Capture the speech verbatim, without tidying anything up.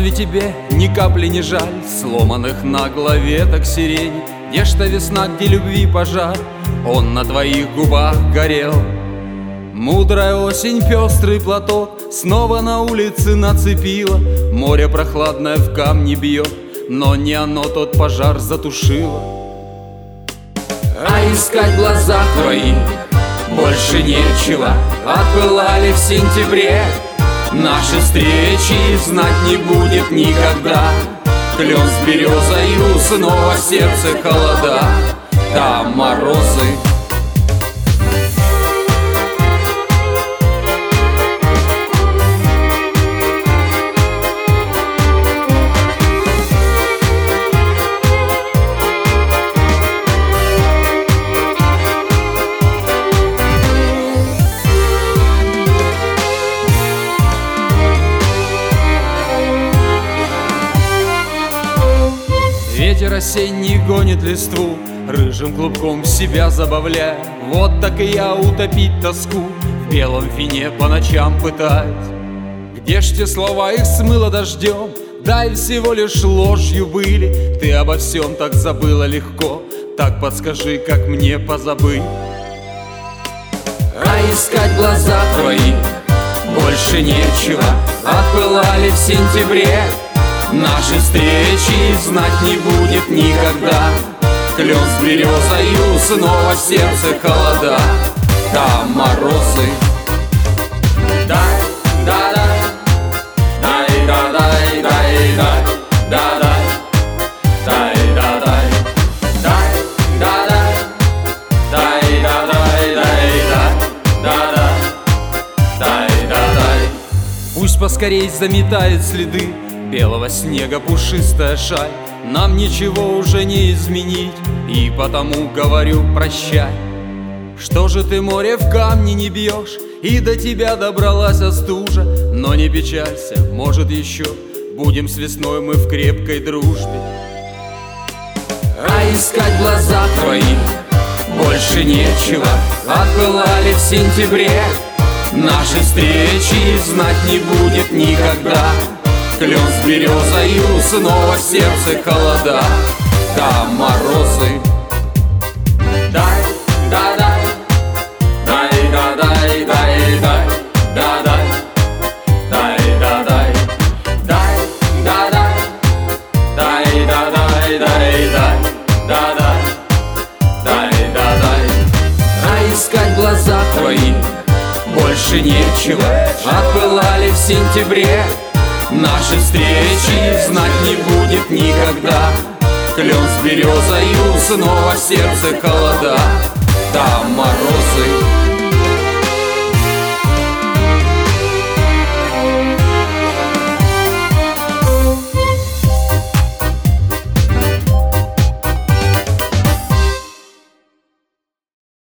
Разве тебе ни капли не жаль сломанных нагло веток сирени? Где ж та весна, где любви пожар, он на твоих губах горел? Мудрая осень пестрый платок снова на улице нацепила. Море прохладное в камни бьет, но не оно тот пожар затушило. А искать в глазах твоих больше нечего. Отпылали в сентябре наши встречи, знать не будет никогда. Клен с березою, снова в сердце холода, там морозы. Ветер осенний гонит листву, рыжим клубком себя забавляя. Вот так и я утопить тоску в белом вине по ночам пытаюсь. Где ж те слова, их смыло дождем, да и всего лишь ложью были. Ты обо всем так забыла легко, так подскажи, как мне позабыть. А искать в глазах твоих больше нечего. Отпылали в сентябре наши встречи, знать не будет никогда. Клен с березою, снова в сердце холода, там морозы. Дай, да, дай, дай, да, дай, дай, дай, да, дай, дай, да, дай, дай, да, дай, дай, да, дай, дай, да, да, дай, да, дай. Пусть поскорей заметает следы белого снега пушистая шаль. Нам ничего уже не изменить, и потому говорю прощай. Что же ты, море, в камни не бьешь, и до тебя добралась остужа? Но не печалься, может еще будем с весной мы в крепкой дружбе. А искать в глазах твоих больше нечего. Отпылали в сентябре наши встречи, знать не будет никогда. Клен с березою, снова в сердце холода, там морозы. Дай, да, дай, дай, да, дай, дай, дай, да, дай, дай, да, дай, дай, да, дай, дай, да, дай, дай, дай, да, дай, дай, да, дай. А искать в глазах твоих больше нечего. Отпылали в сентябре наши встречи, знать не будет никогда. Клен с березою, снова в сердце холода, там морозы.